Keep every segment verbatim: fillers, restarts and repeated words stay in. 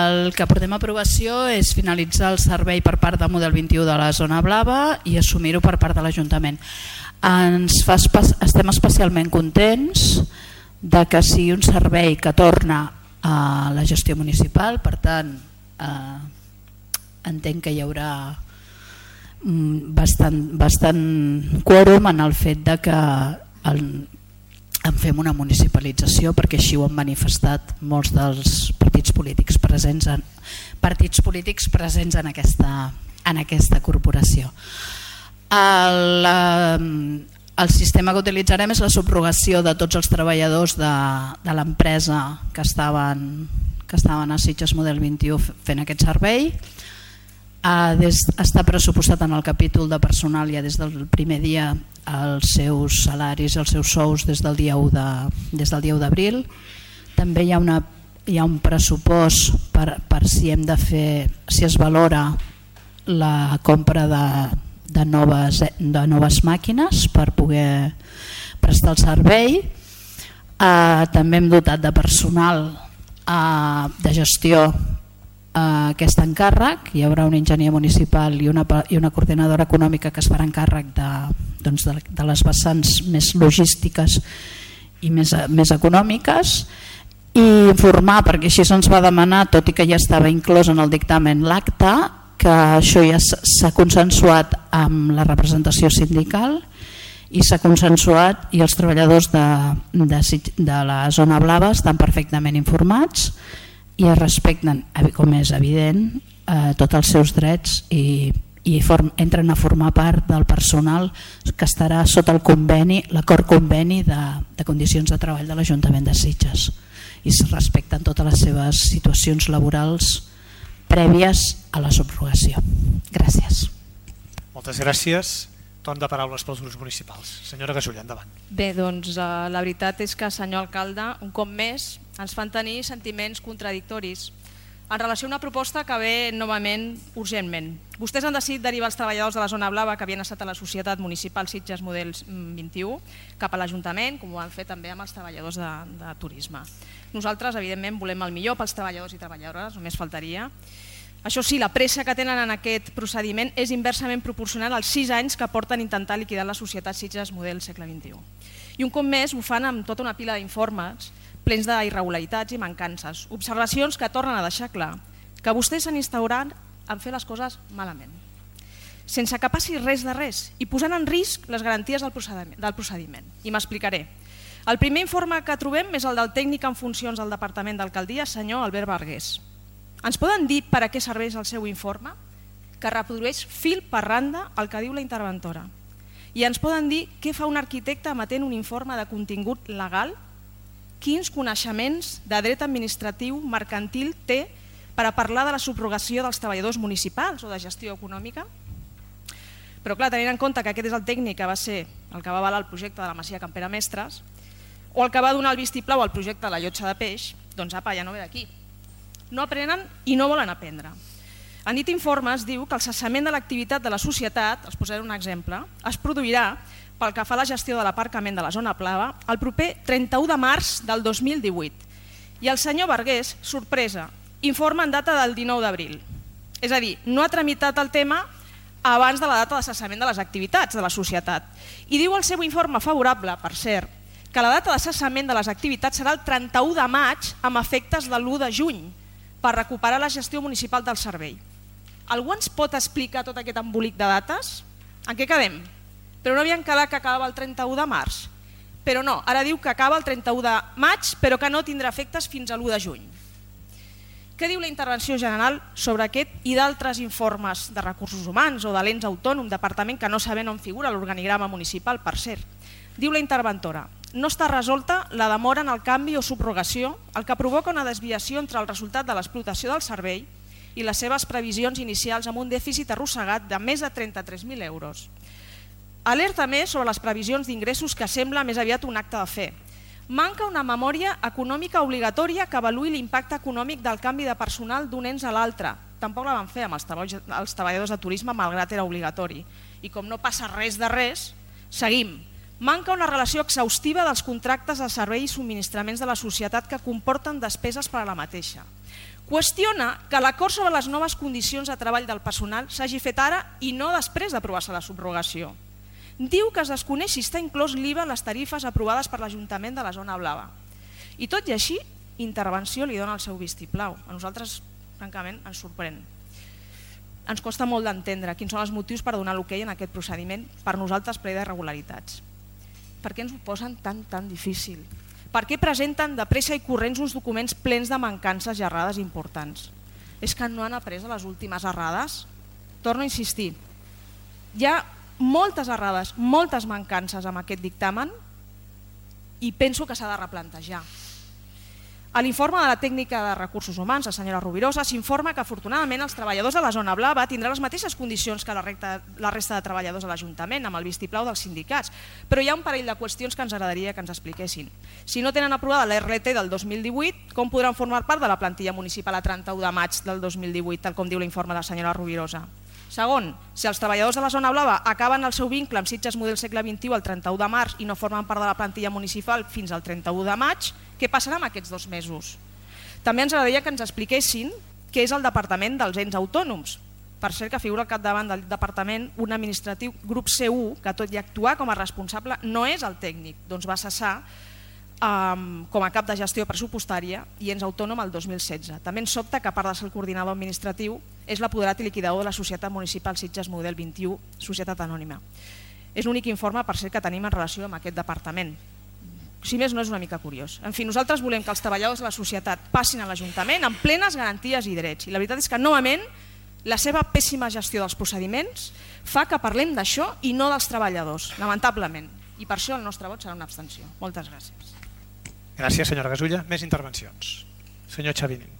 El que portem a aprovació és finalitzar el servei per part del model vint-i-u de la zona blava i assumir-ho per part de l'Ajuntament. Ens fa espe- estem especialment contents de que sigui un servei que torna a la gestió municipal, per tant eh, entenc que hi haurà bastant, bastant quòrum en el fet de que el, en fem una municipalització, perquè així ho han manifestat molts dels partits polítics presents en, partits polítics presents en aquesta, en aquesta corporació. El, el sistema que utilitzarem és la subrogació de tots els treballadors de, de l'empresa que estaven, que estaven a Sitges Model vint-i-u fent aquest servei. Uh, des, està pressupostat en el capítol de personal ja des del primer dia els seus salaris, els seus sous des del dia u de, des del dia u d'abril. També hi ha, una, hi ha un pressupost per, per si hem de fer, si es valora la compra de, de, noves, de noves màquines per poder prestar el servei. Uh, també hem dotat de personal uh, de gestió aquest encàrrec. Hi haurà un enginyer municipal i una, i una coordinadora econòmica que es farà encàrrec de, doncs de, de les vessants més logístiques i més, més econòmiques, i informar, perquè així se'ns va demanar, tot i que ja estava inclòs en el dictamen l'acte, que això ja s'ha consensuat amb la representació sindical i s'ha consensuat, i els treballadors de, de, de la zona blava estan perfectament informats i es respecten, com és evident, eh, tots els seus drets i, i form, entren a formar part del personal que estarà sota el conveni, l'acord conveni de, de condicions de treball de l'Ajuntament de Sitges, i es respecten totes les seves situacions laborals prèvies a la subrogació. Gràcies. Moltes gràcies. Torn de paraules pels grups municipals. Senyora Gasulla, endavant. Bé, doncs eh, la veritat és que, senyor alcalde, un cop més ens fan tenir sentiments contradictoris en relació a una proposta que ve novament urgentment. Vostès han decidit derivar els treballadors de la zona blava que havien estat a la Societat Municipal Sitges Model vint-i-u cap a l'Ajuntament, com ho han fet també amb els treballadors de, de turisme. Nosaltres, evidentment, volem el millor pels treballadors i treballadores, només faltaria. Això sí, la pressa que tenen en aquest procediment és inversament proporcional als sis anys que porten a intentar liquidar la Societat Sitges Model segle vint-i-u. I un cop més ho fan amb tota una pila d'informes plens d'irregularitats i mancances, observacions que tornen a deixar clar que vostès s'han instaurat en fer les coses malament, sense que passi res de res i posant en risc les garanties del procediment. Del procediment. I m'explicaré. El primer informe que trobem és el del tècnic en funcions del Departament d'Alcaldia, senyor Albert Bargués. Ens poden dir per a què serveix el seu informe? Que reprodueix fil per randa el que diu la interventora. I ens poden dir què fa un arquitecte emetent un informe de contingut legal? Quins coneixements de dret administratiu mercantil té per a parlar de la subrogació dels treballadors municipals o de gestió econòmica? Però clar, tenint en compte que aquest és el tècnic que va ser el que va avalar el projecte de la Masia Campera Mestres o el que va donar el vistiplau al projecte de la Llotja de Peix, doncs apa, ja no ve d'aquí. No aprenen i no volen aprendre. En dit informe es diu que el cessament de l'activitat de la societat, els posaré un exemple, es produirà pel que fa a la gestió de l'aparcament de la zona blava el proper trenta-u de març del dos mil divuit. I el senyor Bargués, sorpresa, informa en data del dinou d'abril. És a dir, no ha tramitat el tema abans de la data de cessament de les activitats de la societat. I diu el seu informe favorable, per cert, que la data de cessament de les activitats serà el trenta-u de maig amb efectes de l'u de juny per recuperar la gestió municipal del servei. Algú ens pot explicar tot aquest embolic de dates? En què quedem? Però no havien quedat que acabava el trenta-u de març. Però no, ara diu que acaba el trenta-u de maig, però que no tindrà efectes fins a l'u de juny. Què diu la intervenció general sobre aquest i d'altres informes de recursos humans o de l'ens autònom, departament que no sabem on figura l'organigrama municipal, per cert? Diu la interventora, no està resolta la demora en el canvi o subrogació, el que provoca una desviació entre el resultat de l'explotació del servei i les seves previsions inicials amb un dèficit arrossegat de més de trenta-tres mil euros. Alerta més sobre les previsions d'ingressos que sembla més aviat un acte de fe. Manca una memòria econòmica obligatòria que avaluï l'impacte econòmic del canvi de personal d'un ens a l'altre. Tampoc la van fer amb els treballadors de turisme, malgrat era obligatori. I com no passa res de res, seguim. Manca una relació exhaustiva dels contractes de servei i subministraments de la societat que comporten despeses per a la mateixa. Qüestiona que l'acord sobre les noves condicions de treball del personal s'hagi fet ara i no després d'aprovar-se la subrogació. Diu que es desconeix si està inclòs l'I V A en les tarifes aprovades per l'Ajuntament de la Zona Blava. I tot i així, intervenció li dona el seu vistiplau. A nosaltres, francament, ens sorprèn. Ens costa molt d'entendre quins són els motius per donar l'ok en aquest procediment, per nosaltres ple d'irregularitats. Per què ens ho posen tan, tan difícil? Per què presenten de pressa i corrents uns documents plens de mancances i errades importants? És que no han après les últimes errades? Torno a insistir, hi ha moltes errades, moltes mancances amb aquest dictamen i penso que s'ha de replantejar. A l'informe de la tècnica de recursos humans, la senyora Rovirosa, s'informa que afortunadament els treballadors de la Zona Blava tindran les mateixes condicions que la resta de treballadors de l'Ajuntament, amb el vistiplau dels sindicats, però hi ha un parell de qüestions que ens agradaria que ens expliquessin. Si no tenen aprovada la R L T del dos mil divuit, com podran formar part de la plantilla municipal a trenta-u de maig del dos mil divuit, tal com diu l'informe de la senyora Rovirosa? Segon, si els treballadors de la Zona Blava acaben el seu vincle amb Sitges Model Segle vint-i-u el trenta-u de març i no formen part de la plantilla municipal fins al trenta-u de maig, què passarà amb aquests dos mesos? També ens agradaria que ens expliquessin què és el Departament dels Ens Autònoms. Per cert, que figura al capdavant del departament un administratiu grup C u que, tot i actuar com a responsable, no és el tècnic, doncs va cessar um, com a cap de gestió pressupostària i ens autònom el dos mil setze. També ens sobta que, a part de ser el coordinador administratiu, és l'apoderat i liquidador de la Societat Municipal Sitges Model vint-i-u, Societat Anònima. És l'únic informe, per cert, que tenim en relació amb aquest departament. Si més no, és una mica curiós. En fi, nosaltres volem que els treballadors de la societat passin a l'Ajuntament amb plenes garanties i drets. I la veritat és que, novament, la seva pèssima gestió dels procediments fa que parlem d'això i no dels treballadors, lamentablement. I per això el nostre vot serà una abstenció. Moltes gràcies. Gràcies, senyora Gasulla. Més intervencions. Senyor Xavinin.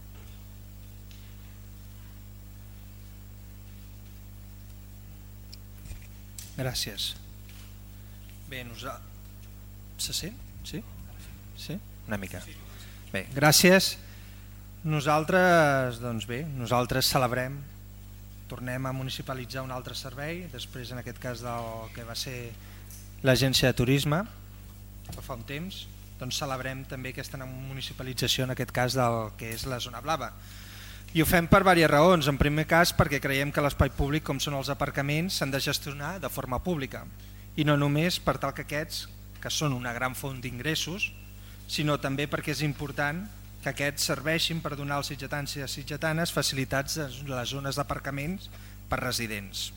Gràcies. Bé, nosaltres... Se sent? Sí? Sí? Una mica. Bé, gràcies. Nosaltres, doncs bé, nosaltres celebrem, tornem a municipalitzar un altre servei, després en aquest cas del que va ser l'agència de turisme, que fa un temps, doncs celebrem també aquesta municipalització en aquest cas del que és la Zona Blava. I ho fem per diverses raons. En primer cas perquè creiem que l'espai públic, com són els aparcaments, s'han de gestionar de forma pública i no només per tal que aquests, que són una gran font d'ingressos, sinó també perquè és important que aquests serveixin per donar als sitgetans i a sitgetanes facilitats a les zones d'aparcaments per residents.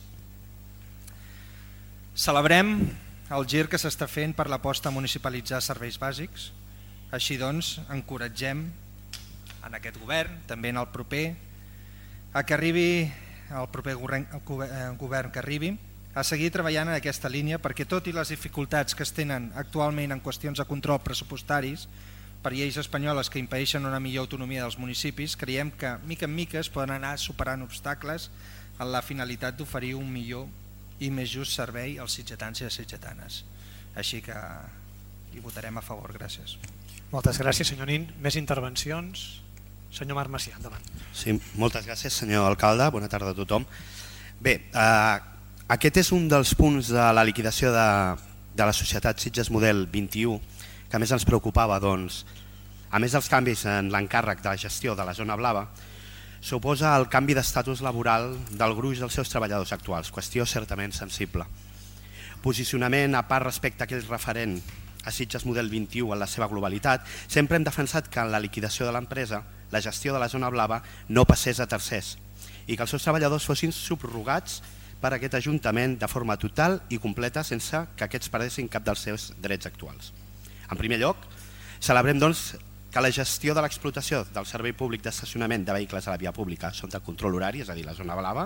Celebrem el gir que s'està fent per l'aposta a municipalitzar serveis bàsics. Així doncs, encoratgem en aquest govern, també en el proper, a que arribi el proper govern que arribi, a seguir treballant en aquesta línia, perquè tot i les dificultats que es tenen actualment en qüestions de control pressupostaris per lleis espanyoles que impedeixen una millor autonomia dels municipis, creiem que mica en mica es poden anar superant obstacles en la finalitat d'oferir un millor i més just servei als sitgetans i a les sitgetanes. Així que hi votarem a favor. Gràcies. Moltes gràcies, senyor Nin. Més intervencions? Senyor Marc Macià, endavant. Sí, moltes gràcies, senyor alcalde. Bona tarda a tothom. Bé, eh, aquest és un dels punts de la liquidació de, de la societat Sitges Model vint-i-u que a més ens preocupava, doncs, a més dels canvis en l'encàrrec de la gestió de la Zona Blava, suposa el canvi d'estatus laboral del gruix dels seus treballadors actuals, qüestió certament sensible. Posicionament a part respecte a aquell referent a Sitges Model vint-i-u en la seva globalitat, sempre hem defensat que en la liquidació de l'empresa la gestió de la Zona Blava no passés a tercers i que els seus treballadors fossin subrogats per aquest Ajuntament de forma total i completa sense que aquests perdessin cap dels seus drets actuals. En primer lloc, celebrem doncs que la gestió de l'explotació del servei públic d'estacionament de vehicles a la via pública sota control horari, és a dir, la Zona Blava,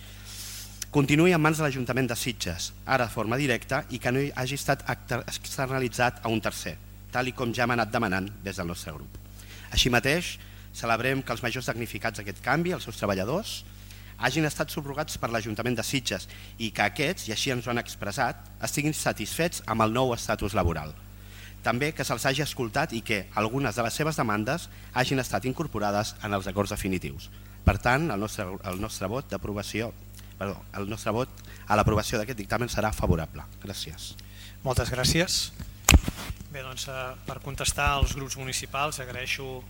continuï en mans de l'Ajuntament de Sitges, ara de forma directa, i que no hagi estat externalitzat a un tercer, tal i com ja hem anat demanant des del nostre grup. Així mateix, celebrem que els majors damnificats d'aquest canvi, els seus treballadors, hagin estat subrogats per l'Ajuntament de Sitges i que aquests, i així ens ho han expressat, estiguin satisfets amb el nou estatus laboral. També que se'ls hagi escoltat i que algunes de les seves demandes hagin estat incorporades en els acords definitius. Per tant, el nostre, el nostre vot d'aprovació, perdó, el nostre vot a l'aprovació d'aquest dictamen serà favorable. Gràcies. Moltes gràcies. Bé, doncs, per contestar als grups municipals agraeixo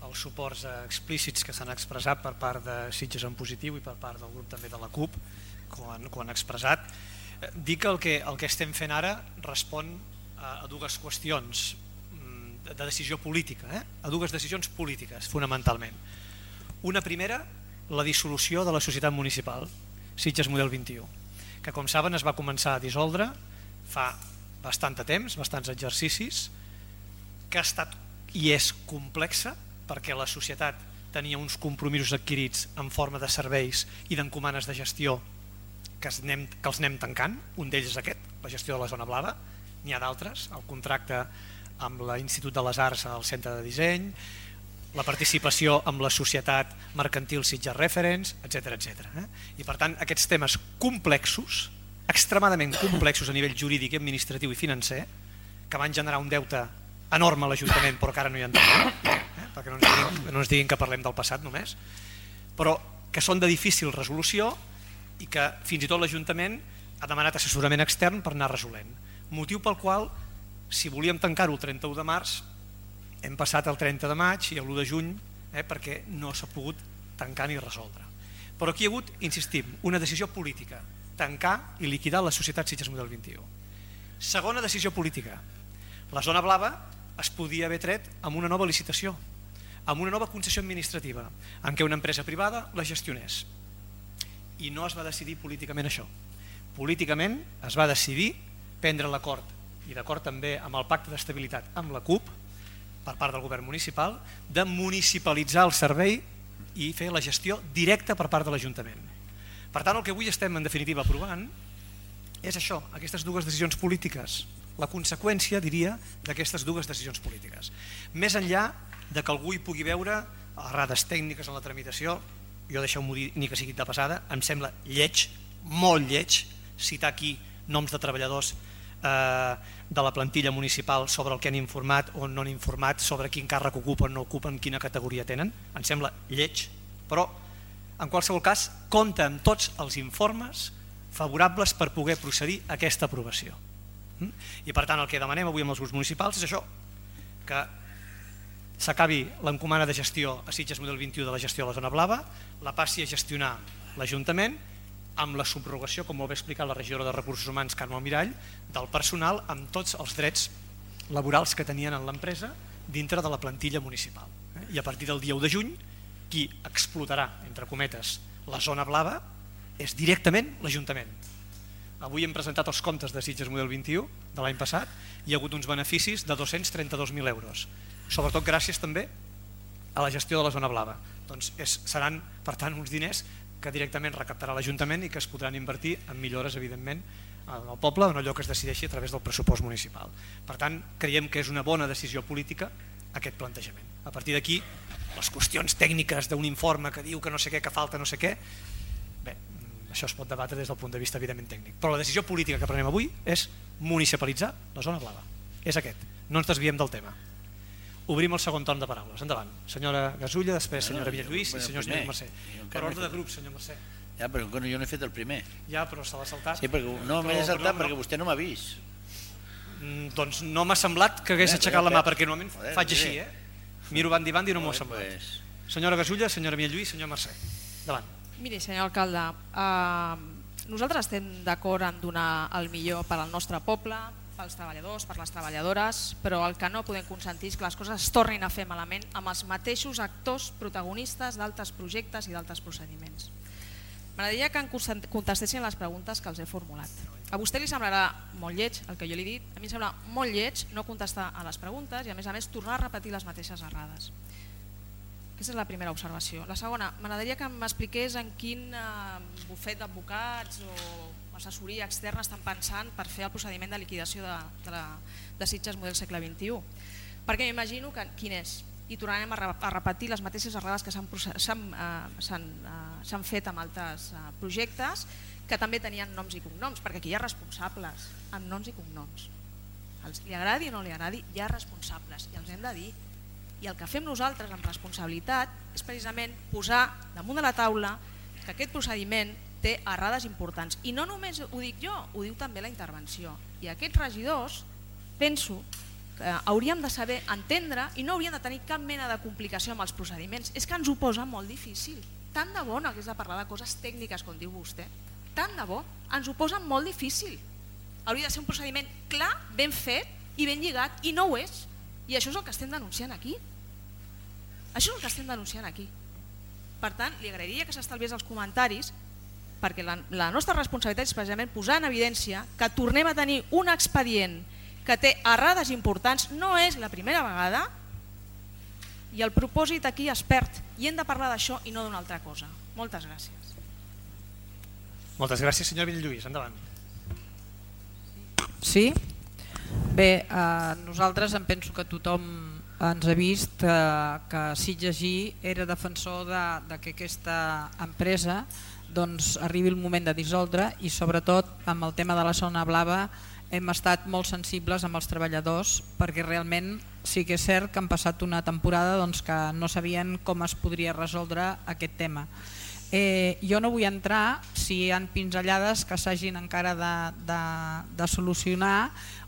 els suports explícits que s'han expressat per part de Sitges en Positiu i per part del grup també de la CUP quan, quan han expressat. Dir que el, que el que estem fent ara respon a, a dues qüestions de decisió política, eh? a dues decisions polítiques fonamentalment. Una primera, la dissolució de la societat municipal Sitges Model vint-i-u, que com saben es va començar a dissoldre fa bastant de temps, bastants exercicis, que ha estat i és complexa perquè la societat tenia uns compromisos adquirits en forma de serveis i d'encomanes de gestió que, es anem, que els anem tancant. Un d'ells és aquest, la gestió de la zona blava. N'hi ha d'altres, el contracte amb l'Institut de les Arts al centre de disseny, la participació amb la societat mercantil Sitges Reference, etcètera, etcètera. Eh? I per tant aquests temes complexos, extremadament complexos a nivell jurídic, administratiu i financer, que van generar un deute enorme a l'Ajuntament però que ara no hi entrem, eh? perquè no ens, diguin, no ens diguin que parlem del passat només, però que són de difícil resolució i que fins i tot l'Ajuntament ha demanat assessorament extern per anar resolent. Motiu pel qual, si volíem tancar-ho el trenta-u de març, hem passat el trenta de maig i l'u de juny, eh, perquè no s'ha pogut tancar ni resoldre. Però aquí hi ha hagut, insistim, una decisió política, tancar i liquidar la societat Sitges Model vint-i-u. Segona decisió política, la zona blava es podia haver tret amb una nova licitació, amb una nova concessió administrativa, en què una empresa privada la gestionés. I no es va decidir políticament això. Políticament es va decidir prendre l'acord, i d'acord també amb el pacte d'estabilitat amb la CUP, per part del govern municipal, de municipalitzar el servei i fer la gestió directa per part de l'Ajuntament. Per tant, el que avui estem en definitiva aprovant és això, aquestes dues decisions polítiques, la conseqüència, diria, d'aquestes dues decisions polítiques. Més enllà de que algú hi pugui veure errades tècniques en la tramitació, jo deixeu-m'ho dir ni que sigui de passada, em sembla lleig, molt lleig, citar aquí noms de treballadors eh, de la plantilla municipal sobre el que han informat o no han informat, sobre quin càrrec ocupen, no ocupen, quina categoria tenen, em sembla lleig, però en qualsevol cas compta amb tots els informes favorables per poder procedir a aquesta aprovació. I per tant el que demanem avui amb els grups municipals és això, que s'acabi l'encomana de gestió a Sitges Model vint-i-u de la gestió de la zona blava, la passi a gestionar l'Ajuntament amb la subrogació, com ho va explicar la regidora de Recursos Humans Carme Almirall, del personal amb tots els drets laborals que tenien en l'empresa dintre de la plantilla municipal. I a partir del dia u de juny, qui explotarà, entre cometes, la zona blava és directament l'Ajuntament. Avui hem presentat els comptes de Sitges Model vint-i-u de l'any passat i hi ha hagut uns beneficis de dos-cents trenta-dos mil euros, sobretot gràcies també a la gestió de la zona blava. Doncs és, seran, per tant, uns diners que directament recaptarà l'Ajuntament i que es podran invertir en millores, evidentment, al poble, en allò que es decideixi a través del pressupost municipal. Per tant, creiem que és una bona decisió política aquest plantejament. A partir d'aquí, les qüestions tècniques d'un informe que diu que no sé què, que falta no sé què, bé, això es pot debatre des del punt de vista evidentment tècnic. Però la decisió política que prenem avui és municipalitzar la zona blava. És aquest. No ens desviem del tema. Obrim el segon torn de paraules. Endavant. Senyora Gasulla, després senyora Villalluís i senyor senyor Mercè. Per ordre de grup, senyor Mercè. Ja, però jo no he fet el primer. Ja, però se l'ha saltat. Sí, perquè no me l'he saltat perquè vostè no m'ha vist. Doncs no m'ha semblat que hagués aixecat la mà, perquè normalment faig així, eh? Miro bandi bandi i no m'ho ha semblat. Senyora Gasulla, senyora Villalluís i senyor Mercè. Endavant. Miri, senyor alcalde, eh, nosaltres estem d'acord en donar el millor per al nostre poble, pels treballadors, per les treballadores, però el que no podem consentir és que les coses es tornin a fer malament amb els mateixos actors protagonistes d'altres projectes i d'altres procediments. M'agradaria que em contestessin les preguntes que els he formulat. A vostè li semblarà molt lleig el que jo li he dit, a mi em sembla molt lleig no contestar a les preguntes i a més a més tornar a repetir les mateixes errades. Aquesta és la primera observació. La segona, m'agradaria que m'expliqués en quin eh, bufet d'advocats o assessoria externa estan pensant per fer el procediment de liquidació de, de, la, de Sitges Model segle vint-i-u. Perquè m'imagino que quin és, i tornarem a, re, a repetir les mateixes errades que s'han eh, eh, fet amb altres eh, projectes que també tenien noms i cognoms, perquè aquí hi ha responsables amb noms i cognoms. Els, li agradi o no li agradi, hi ha responsables i els hem de dir. I el que fem nosaltres amb responsabilitat és precisament posar damunt de la taula que aquest procediment té errades importants. I no només ho dic jo, ho diu també la intervenció. I aquests regidors penso eh, hauríem de saber entendre i no hauríem de tenir cap mena de complicació amb els procediments. És que ens ho posa molt difícil. Tant de bo no hagués de parlar de coses tècniques, com diu vostè. Tant de bo, ens ho posa molt difícil. Hauria de ser un procediment clar, ben fet i ben lligat, i no ho és. I això és el que estem denunciant aquí. Això és el que estem denunciant aquí. Per tant, li agrairia que s'estalviés els comentaris, perquè la, la nostra responsabilitat és precisament posar en evidència que tornem a tenir un expedient que té errades importants, no és la primera vegada, i el propòsit aquí es perd, i hem de parlar d'això i no d'una altra cosa. Moltes gràcies. Moltes gràcies, senyor Belllluís. Endavant. Sí? Bé, eh, nosaltres em penso que tothom ens ha vist eh, que Sitges G era defensor de, de que aquesta empresa doncs, arribi el moment de dissoldre, i sobretot amb el tema de la zona blava hem estat molt sensibles amb els treballadors, perquè realment sí que és cert que han passat una temporada doncs, que no sabien com es podria resoldre aquest tema. Eh, jo no vull entrar si hi ha pinzellades que s'hagin encara de, de, de solucionar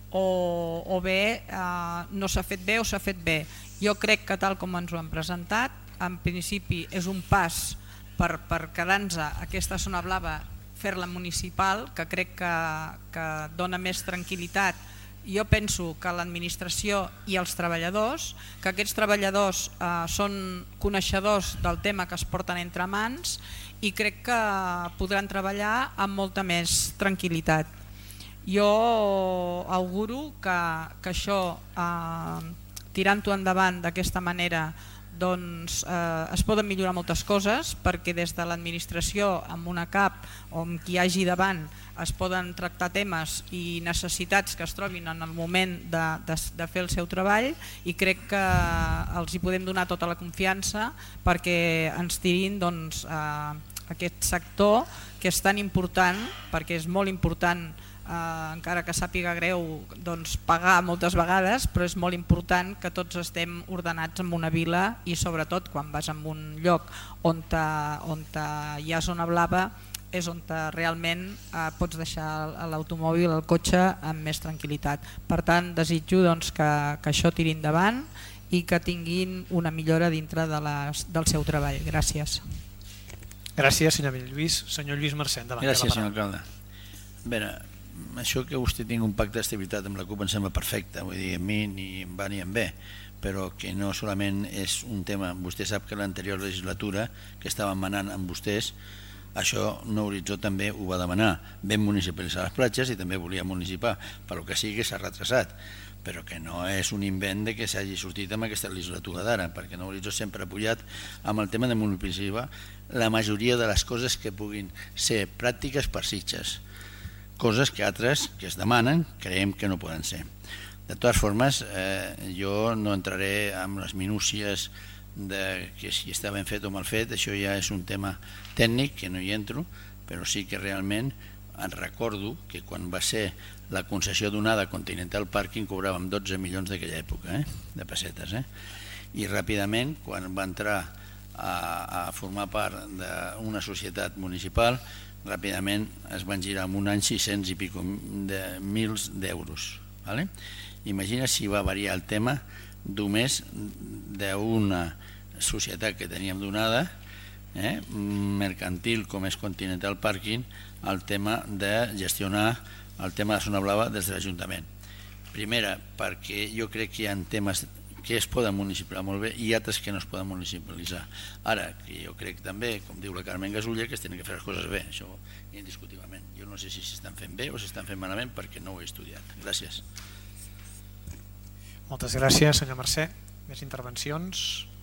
o, o bé eh, no s'ha fet bé o s'ha fet bé. Jo crec que tal com ens ho han presentat, en principi és un pas per, per quedar-nos aquesta zona blava, fer-la municipal, que crec que, que dona més tranquil·litat. Jo penso que l'administració i els treballadors, que aquests treballadors eh, són coneixedors del tema que es porten entre mans, i crec que podran treballar amb molta més tranquil·litat. Jo auguro que, que això, eh, tirant-ho endavant d'aquesta manera, doncs eh, es poden millorar moltes coses, perquè des de l'administració amb una cap o amb qui hi hagi davant es poden tractar temes i necessitats que es trobin en el moment de, de, de fer el seu treball, i crec que els hi podem donar tota la confiança perquè ens tirin doncs, eh, aquest sector que és tan important, perquè és molt important. Uh, encara que sàpiga greu doncs, pagar moltes vegades, però és molt important que tots estem ordenats en una vila, i sobretot quan vas en un lloc on, te, on te hi ha zona blava és on te realment uh, pots deixar l'automòbil, el cotxe amb més tranquil·litat. Per tant, desitjo doncs, que, que això tiri endavant i que tinguin una millora dintre de les, del seu treball. Gràcies. Gràcies, senyor Belllluís. Senyor Lluís Mercè, endavant. Gràcies, senyor alcalde. Bé, això que vostè tingui un pacte d'estabilitat amb la CUP em sembla perfecte, vull dir, a mi ni em va ni em ve, però que no solament és un tema. Vostè sap que l'anterior legislatura, que estàvem manant amb vostès, això Nou Horitzó també ho va demanar. Vam municipalitzar les platges i també volia municipar, però que sigui que s'ha retrasat, però que no és un invent de que s'hagi sortit amb aquesta legislatura d'ara, perquè Nou Horitzó sempre ha apoyat amb el tema de municipalitzar la majoria de les coses que puguin ser pràctiques per Sitges, coses que altres que es demanen creiem que no poden ser. De totes formes, eh, jo no entraré en les minúcies de que si està ben fet o mal fet, això ja és un tema tècnic que no hi entro, però sí que realment en recordo que quan va ser la concessió donada a Continental Parking cobràvem dotze milions d'aquella època, eh, de pessetes, eh? I ràpidament, quan va entrar a, a formar part d'una societat municipal, ràpidament es van girar en un any sis-cents i pico de mils d'euros. ¿Vale? Imagina si va variar el tema només d'una societat que teníem donada, eh, mercantil com és Continental Parking, el tema de gestionar el tema de zona blava des de l'Ajuntament. Primera, perquè jo crec que hi ha temes que es poden municipalitzar molt bé i altres que no es poden municipalitzar. Ara, que jo crec també, com diu la Carmen Gasulla, que es tenen que fer les coses bé, això indiscutiblement. Jo no sé si s'estan fent bé o s'estan fent malament perquè no ho he estudiat. Gràcies. Moltes gràcies, senyor Mercè. Més intervencions?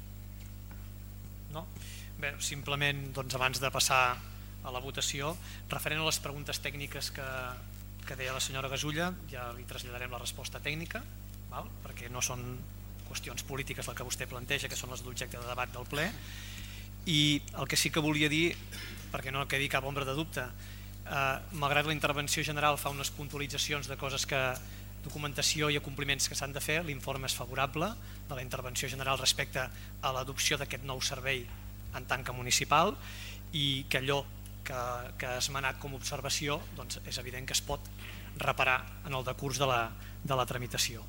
No? Bé, simplement, doncs, abans de passar a la votació, referent a les preguntes tècniques que, que deia la senyora Gasulla, ja li traslladarem la resposta tècnica, val? Perquè no són qüestions polítiques el que vostè planteja, que són les d'objecte de debat del ple. I el que sí que volia dir, perquè no quedi cap ombra de dubte, eh, malgrat la intervenció general fa unes puntualitzacions de coses que, documentació i acompliments que s'han de fer, l'informe és favorable de la intervenció general respecte a l'adopció d'aquest nou servei en tant que municipal, i que allò que, que ha esmenat com a observació doncs és evident que es pot reparar en el decurs de la, de la tramitació.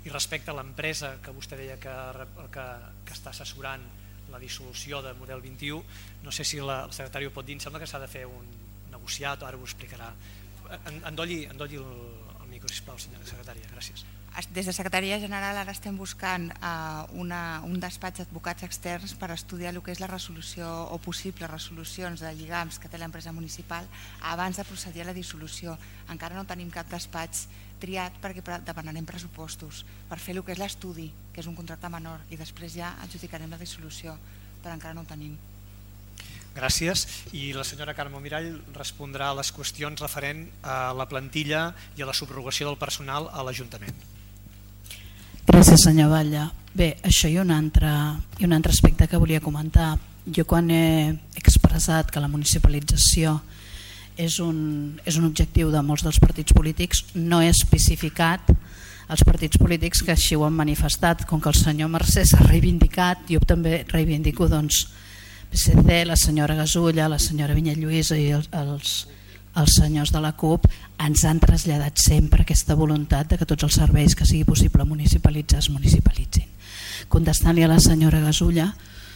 I respecte a l'empresa que vostè deia que, que, que està assessorant la dissolució de Model vint-i-u, no sé si la, el secretari ho pot dir, em sembla que s'ha de fer un negociat, o ara ho explicarà. Endolli, endolli el, el micro, sisplau, senyora secretària, gràcies. Des de Secretaria General ara estem buscant uh, una, un despatx d'advocats externs per estudiar el que és la resolució o possibles resolucions de lligams que té l'empresa municipal abans de procedir a la dissolució. Encara no tenim cap despatx triat perquè demanarem pressupostos per fer el que és l'estudi, que és un contracte menor, i després ja adjudicarem la dissolució, però encara no ho tenim. Gràcies. I la senyora Carme Mirall respondrà a les qüestions referent a la plantilla i a la subrogació del personal a l'Ajuntament. Gràcies, senyor Batlle. Bé, això i un altre, i un altre aspecte que volia comentar. Jo quan he expressat que la municipalització és un, és un objectiu de molts dels partits polítics, no he especificat els partits polítics que així ho han manifestat. Com que el senyor Mercè s'ha reivindicat, jo també reivindico doncs, P S C, la senyora Gasulla, la senyora Vinyalluïsa i els, els, els senyors de la CUP ens han traslladat sempre aquesta voluntat de que tots els serveis que sigui possible municipalitzar es municipalitzin. Contestant-li a la senyora Gasulla,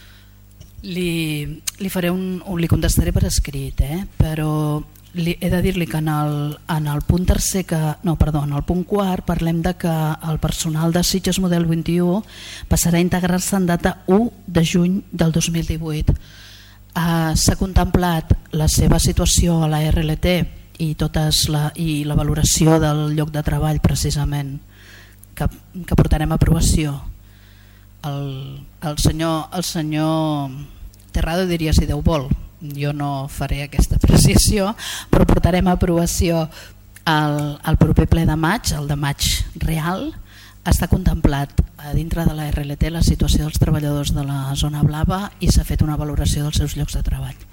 li, li, faré un, li contestaré per escrit, eh? Però li, he de dir-li que en el, en el punt tercer, que, no, perdó, en el punt quart parlem de que el personal de Sitges Model vint-i-u passarà a integrar-se en data u de juny del dos mil divuit. Uh, s'ha contemplat la seva situació a la R L T i, totes la, i la valoració del lloc de treball precisament que, que portarem a aprovació. El, el, senyor, el senyor Terrado diria si Déu vol, jo no faré aquesta apreciació, però portarem a aprovació el, el proper ple de maig, el de maig real. Està contemplat a dintre de la R L T la situació dels treballadors de la zona blava i s'ha fet una valoració dels seus llocs de treball.